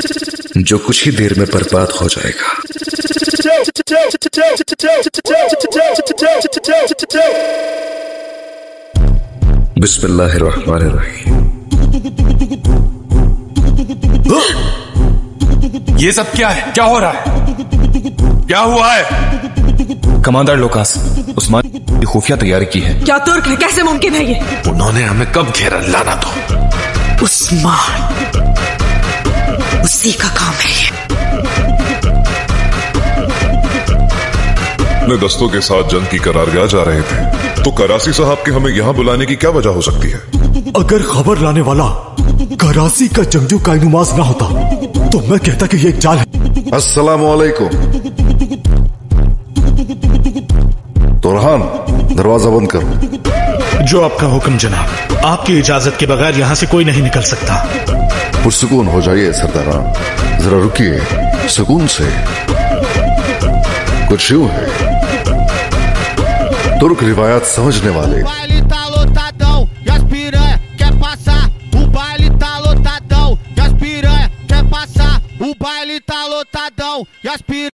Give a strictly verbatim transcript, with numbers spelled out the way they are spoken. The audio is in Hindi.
जो कुछ ही देर में बर्बाद हो जाएगा। बिस्मिल्लाहिर्रहमानिर्रहीम। ये सब क्या है? क्या हो रहा है? क्या हुआ है? कमांडर लुकास, उस्मान की खुफिया तैयारी की है। क्या तुर्क है? कैसे मुमकिन है ये? उन्होंने हमें कब घेरा? लाना दो। उस्मान, उसी का काम है ये। अपने दस्तों के साथ जंग की करारगाह जा रहे थे तो करासी साहब के हमें यहाँ बुलाने की क्या वजह हो सकती है? अगर खबर लाने वाला करासी का जंगजू कायनुमाज ना होता तो मैं कहता कि ये एक चाल है। अस्सलामु अलैकुम। तुरहान, दरवाजा बंद करो। जो आपका हुक्म जनाब। आपकी इजाजत के बगैर यहाँ से कोई नहीं निकल सकता। पुरसुकून हो जाइए सरदारान, जरा रुकिए सुकून से। कुछ यूं है, तुर्क रिवायात समझने वाले O baile tá lotadão e as piranha